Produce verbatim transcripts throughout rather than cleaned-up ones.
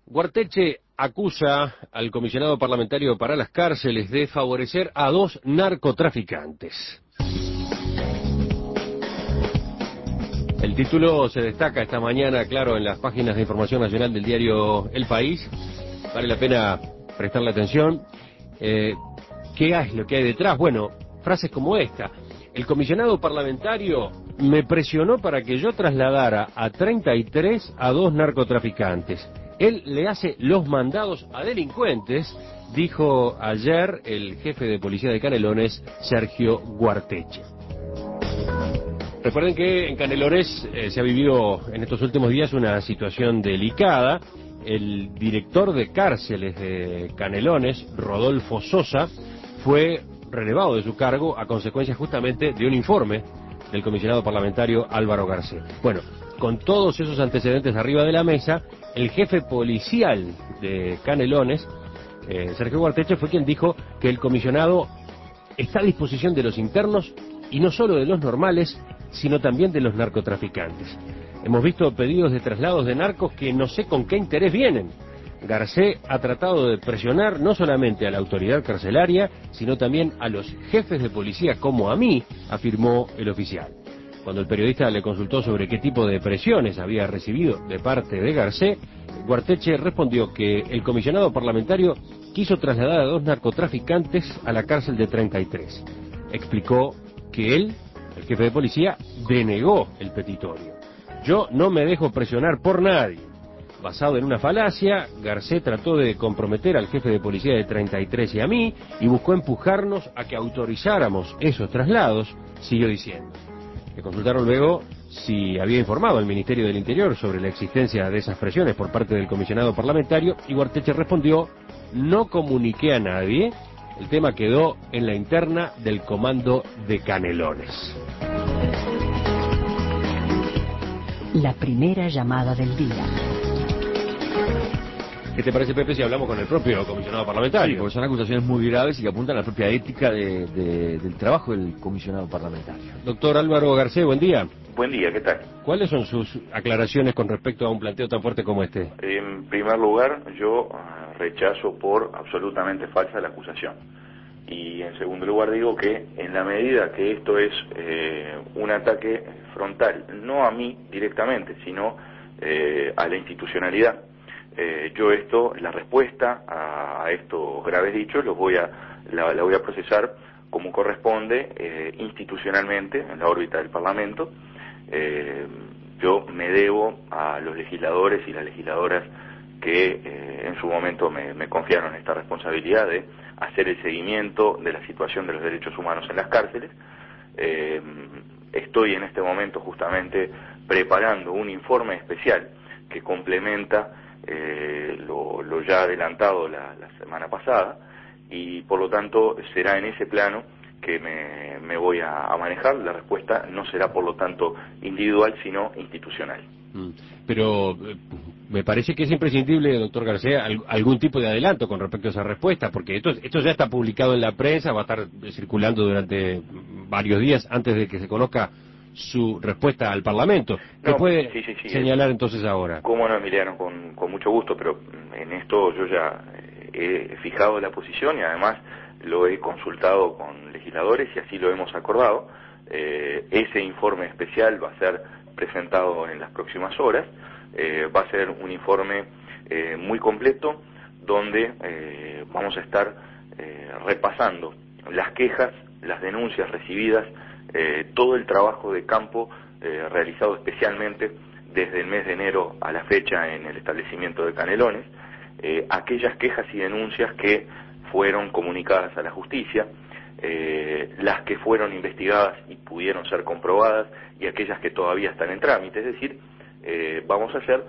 Guarteche acusa al comisionado parlamentario para las cárceles de favorecer a dos narcotraficantes. El título se destaca esta mañana, claro, en las páginas de información nacional del diario El País. Vale la pena prestarle atención. Eh, ¿Qué es lo que hay detrás? Bueno, frases como esta. El comisionado parlamentario me presionó para que yo trasladara a treinta y tres a dos narcotraficantes. Él le hace los mandados a delincuentes, dijo ayer el jefe de policía de Canelones, Sergio Guarteche. Recuerden que en Canelones eh, se ha vivido en estos últimos días una situación delicada. El director de cárceles de Canelones, Rodolfo Sosa, fue relevado de su cargo a consecuencia justamente de un informe del comisionado parlamentario Álvaro Garcés. Bueno, con todos esos antecedentes arriba de la mesa, el jefe policial de Canelones, eh, Sergio Guarteche, fue quien dijo que el comisionado está a disposición de los internos y no solo de los normales, sino también de los narcotraficantes. Hemos visto pedidos de traslados de narcos que no sé con qué interés vienen. Garcés ha tratado de presionar no solamente a la autoridad carcelaria, sino también a los jefes de policía como a mí, afirmó el oficial. Cuando el periodista le consultó sobre qué tipo de presiones había recibido de parte de Garcés, Guarteche respondió que el comisionado parlamentario quiso trasladar a dos narcotraficantes a la cárcel de treinta y tres. Explicó que él, el jefe de policía, denegó el petitorio. Yo no me dejo presionar por nadie. Basado en una falacia, Garcés trató de comprometer al jefe de policía de treinta y tres y a mí, y buscó empujarnos a que autorizáramos esos traslados, siguió diciendo. Le consultaron luego si había informado al Ministerio del Interior sobre la existencia de esas presiones por parte del comisionado parlamentario, y Guarteche respondió: no comuniqué a nadie, el tema quedó en la interna del comando de Canelones. La primera llamada del día. ¿Qué te parece, Pepe, si hablamos con el propio comisionado parlamentario? Sí, porque son acusaciones muy graves y que apuntan a la propia ética de, de, del trabajo del comisionado parlamentario. Doctor Álvaro Garcés, buen día. Buen día, ¿qué tal? ¿Cuáles son sus aclaraciones con respecto a un planteo tan fuerte como este? En primer lugar, yo rechazo por absolutamente falsa la acusación. Y en segundo lugar digo que en la medida que esto es eh, un ataque frontal, no a mí directamente, sino eh, a la institucionalidad, eh, yo esto, la respuesta a, a estos graves dichos, los voy a, la, la voy a procesar como corresponde eh, institucionalmente en la órbita del Parlamento. Eh, yo me debo a los legisladores y las legisladoras que eh, en su momento me, me confiaron esta responsabilidad de hacer el seguimiento de la situación de los derechos humanos en las cárceles. Eh, estoy en este momento justamente preparando un informe especial que complementa eh, lo, lo ya adelantado la, la semana pasada, y por lo tanto será en ese plano que me, me voy a, a manejar. La respuesta no será por lo tanto individual, sino institucional. Pero eh, me parece que es imprescindible, doctor García, al, algún tipo de adelanto con respecto a esa respuesta, porque esto, esto ya está publicado en la prensa, va a estar circulando durante varios días antes de que se conozca su respuesta al Parlamento. ¿Qué No, puede sí, sí, sí, señalar es, entonces ahora? Cómo no, Emiliano, con, con mucho gusto, pero en esto yo ya he fijado la posición y además lo he consultado con legisladores y así lo hemos acordado. Eh, ese informe especial va a ser presentado en las próximas horas. Eh, va a ser un informe eh, muy completo donde eh, vamos a estar eh, repasando las quejas, las denuncias recibidas, eh, todo el trabajo de campo eh, realizado especialmente desde el mes de enero a la fecha en el establecimiento de Canelones, eh, aquellas quejas y denuncias que fueron comunicadas a la justicia, eh, las que fueron investigadas y pudieron ser comprobadas y aquellas que todavía están en trámite. Es decir, eh, vamos a hacer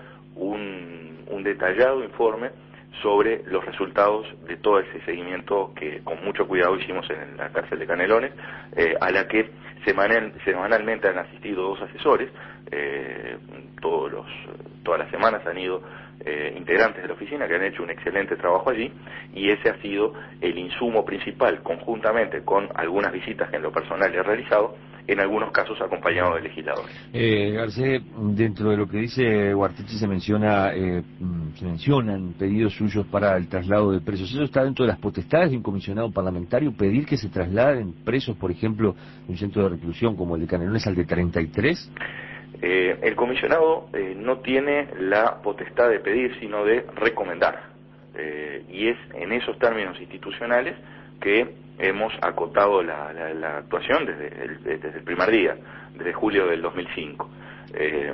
un, un detallado informe sobre los resultados de todo ese seguimiento que con mucho cuidado hicimos en la cárcel de Canelones, eh, a la que semanal, semanalmente han asistido dos asesores. eh, todos los, todas las semanas han ido eh, integrantes de la oficina que han hecho un excelente trabajo allí, y ese ha sido el insumo principal, conjuntamente con algunas visitas que en lo personal he realizado, en algunos casos acompañado de legisladores. Eh, Garcés, dentro de lo que dice Guartechi se menciona, eh, se mencionan pedidos suyos para el traslado de presos. ¿Eso está dentro de las potestades de un comisionado parlamentario, pedir que se trasladen presos, por ejemplo, de un centro de reclusión como el de Canelones al de treinta y tres? Eh, el comisionado eh, no tiene la potestad de pedir, sino de recomendar. Eh, y es en esos términos institucionales que hemos acotado la, la, la actuación desde el, desde el primer día, desde julio del dos mil cinco. Eh,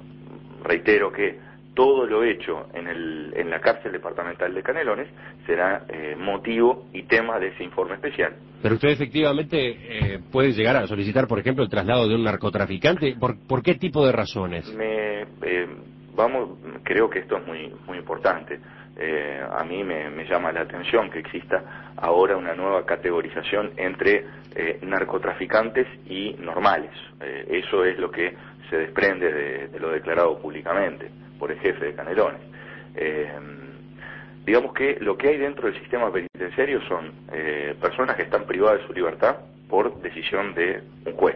reitero que todo lo hecho en, el, en la cárcel departamental de Canelones será eh, motivo y tema de ese informe especial. Pero usted efectivamente eh, puede llegar a solicitar, por ejemplo, el traslado de un narcotraficante. ¿Por, por qué tipo de razones? Me, eh, vamos, creo que esto es muy, muy importante. Eh, a mí me, me llama la atención que exista ahora una nueva categorización entre eh, narcotraficantes y normales. Eh, eso es lo que se desprende de, de lo declarado públicamente por el jefe de Canelones. Eh, digamos que lo que hay dentro del sistema penitenciario son eh, personas que están privadas de su libertad por decisión de un juez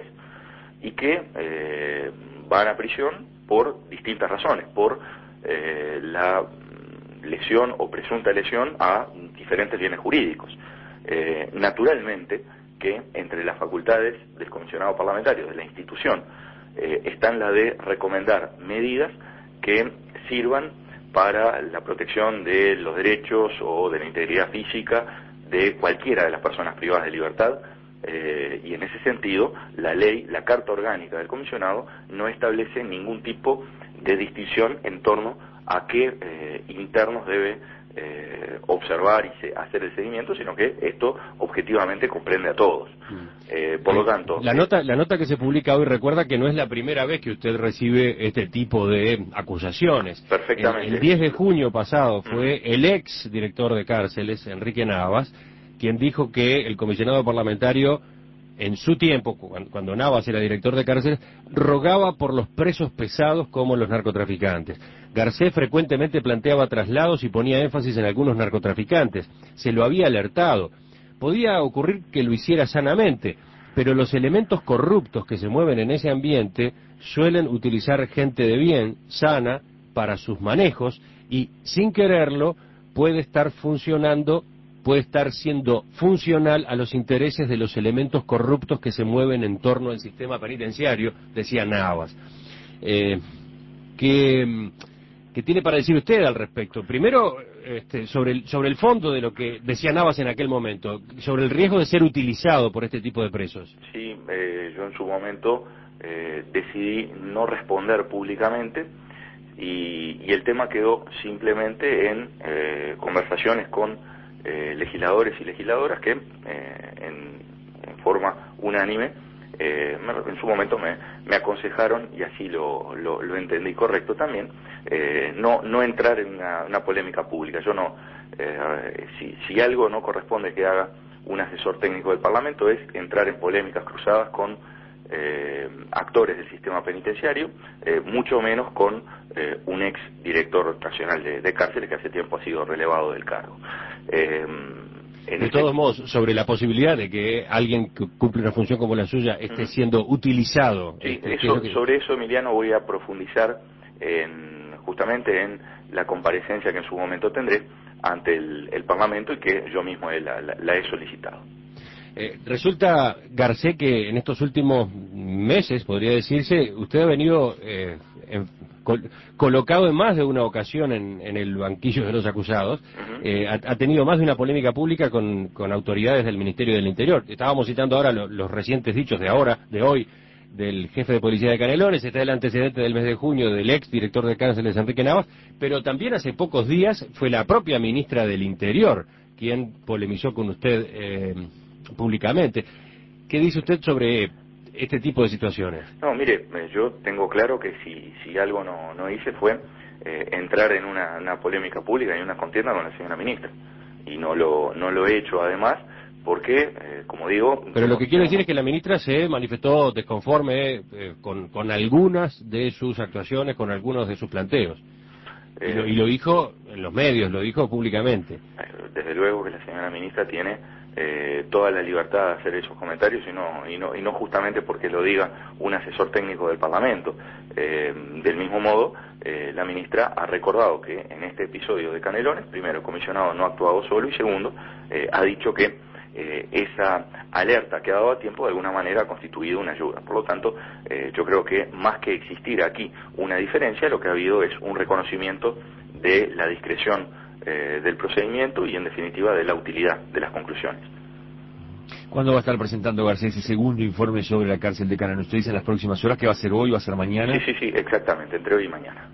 y que eh, van a prisión por distintas razones, por eh, la lesión o presunta lesión a diferentes bienes jurídicos. Eh, naturalmente que entre las facultades del comisionado parlamentario, de la institución, eh, están la de recomendar medidas que sirvan para la protección de los derechos o de la integridad física de cualquiera de las personas privadas de libertad, eh, y en ese sentido la ley, la Carta Orgánica del Comisionado no establece ningún tipo de distinción en torno a qué eh, internos debe eh, observar y se, hacer el seguimiento, sino que esto objetivamente comprende a todos. Eh, por lo tanto... La nota, la nota que se publica hoy recuerda que no es la primera vez que usted recibe este tipo de acusaciones. Perfectamente. El, el diez de junio pasado fue el ex director de cárceles, Enrique Navas, quien dijo que el comisionado parlamentario, en su tiempo, cuando Navas era director de cárceles, rogaba por los presos pesados como los narcotraficantes. Garcés frecuentemente planteaba traslados y ponía énfasis en algunos narcotraficantes. Se lo había alertado. Podía ocurrir que lo hiciera sanamente, pero los elementos corruptos que se mueven en ese ambiente suelen utilizar gente de bien, sana, para sus manejos, y sin quererlo puede estar funcionando, puede estar siendo funcional a los intereses de los elementos corruptos que se mueven en torno al sistema penitenciario, decía Navas. Eh, ¿qué, ¿Qué tiene para decir usted al respecto? Primero, este, sobre, el, sobre el fondo de lo que decía Navas en aquel momento, sobre el riesgo de ser utilizado por este tipo de presos. Sí, eh, yo en su momento eh, decidí no responder públicamente y, y el tema quedó simplemente en eh, conversaciones con eh, legisladores y legisladoras que eh, en, en forma unánime eh, me, en su momento me, me aconsejaron, y así lo, lo, lo entendí correcto también, eh, no, no entrar en una, una polémica pública. Yo no, eh, si, si algo no corresponde que haga un asesor técnico del Parlamento es entrar en polémicas cruzadas con eh, actores del sistema penitenciario, eh, mucho menos con eh, un ex director nacional de, de cárceles que hace tiempo ha sido relevado del cargo. Eh, En de todos este... modos, sobre la posibilidad de que alguien que cumple una función como la suya esté uh-huh. siendo utilizado. Sí, este, eso, que... sobre eso, Emiliano, voy a profundizar en, justamente en la comparecencia que en su momento tendré ante el, el Parlamento y que yo mismo la, la, la he solicitado. Eh, resulta, Garcés, que en estos últimos meses, podría decirse, usted ha venido eh, en, col, colocado en más de una ocasión en, en el banquillo de los acusados, uh-huh. eh, ha, ha tenido más de una polémica pública con, con autoridades del Ministerio del Interior. Estábamos citando ahora lo, los recientes dichos de ahora, de hoy, del jefe de policía de Canelones, está el antecedente del mes de junio del ex director de cárceles Enrique Navas, pero también hace pocos días fue la propia ministra del Interior quien polemizó con usted eh, públicamente. ¿Qué dice usted sobre este tipo de situaciones? No, mire, yo tengo claro que si, si algo no, no hice fue eh, entrar en una, una polémica pública y una contienda con la señora ministra, y no lo, no lo he hecho además porque, eh, como digo... Pero no, lo que quiero no, decir es que la ministra se manifestó desconforme eh, con, con algunas de sus actuaciones, con algunos de sus planteos. Eh, y, lo, y lo dijo en los medios, lo dijo públicamente. Desde luego que la señora ministra tiene eh, toda la libertad de hacer esos comentarios y no, y no, y no justamente porque lo diga un asesor técnico del Parlamento. Eh, del mismo modo, eh, la ministra ha recordado que en este episodio de Canelones, primero, el comisionado no ha actuado solo, y segundo, eh, ha dicho que eh, esa alerta que ha dado a tiempo de alguna manera ha constituido una ayuda. Por lo tanto, eh, yo creo que más que existir aquí una diferencia, lo que ha habido es un reconocimiento de la discreción eh, del procedimiento y, en definitiva, de la utilidad de las conclusiones. ¿Cuándo va a estar presentando Garcés ese segundo informe sobre la cárcel de Canelones? ¿Usted dice en las próximas horas que va a ser hoy, va a ser mañana? Sí, sí, sí, exactamente, entre hoy y mañana.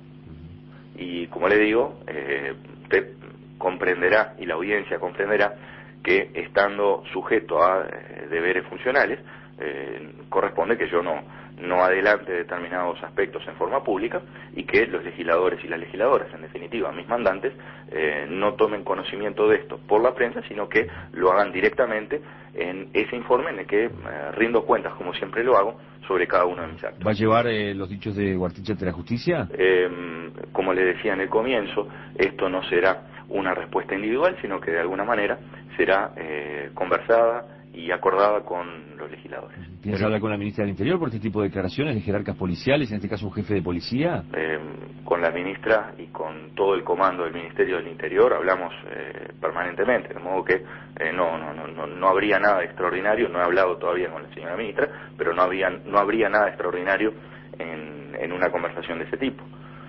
Y como le digo, eh, usted comprenderá y la audiencia comprenderá que, estando sujeto a eh, deberes funcionales, eh, corresponde que yo no, no adelante determinados aspectos en forma pública, y que los legisladores y las legisladoras, en definitiva mis mandantes, eh, no tomen conocimiento de esto por la prensa, sino que lo hagan directamente en ese informe en el que eh, rindo cuentas, como siempre lo hago, sobre cada uno de mis actos. ¿Va a llevar eh, los dichos de Wartiche ante la justicia? Eh, como le decía en el comienzo, esto no será una respuesta individual, sino que de alguna manera será eh, conversada y acordada con los legisladores. ¿Piensa Pero, hablar con la ministra del Interior por este tipo de declaraciones de jerarcas policiales, en este caso un jefe de policía? Eh, con la ministra y con todo el comando del Ministerio del Interior hablamos eh, permanentemente, de modo que eh, no, no, no, no habría nada extraordinario. No he hablado todavía con la señora ministra, pero no, había, no habría nada extraordinario en, en una conversación de ese tipo.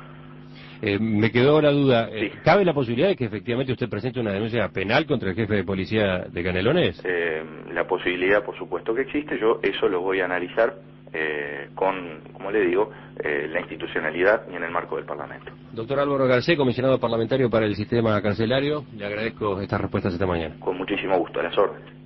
Eh, me quedó la duda, eh, Sí. ¿cabe la posibilidad de que efectivamente usted presente una denuncia penal contra el jefe de policía de Canelones? Eh, la posibilidad, por supuesto que existe. Yo eso lo voy a analizar eh, con, como le digo, eh, la institucionalidad y en el marco del Parlamento. Doctor Álvaro Garcés, comisionado parlamentario para el sistema carcelario, le agradezco estas respuestas esta mañana. Con muchísimo gusto, a las órdenes.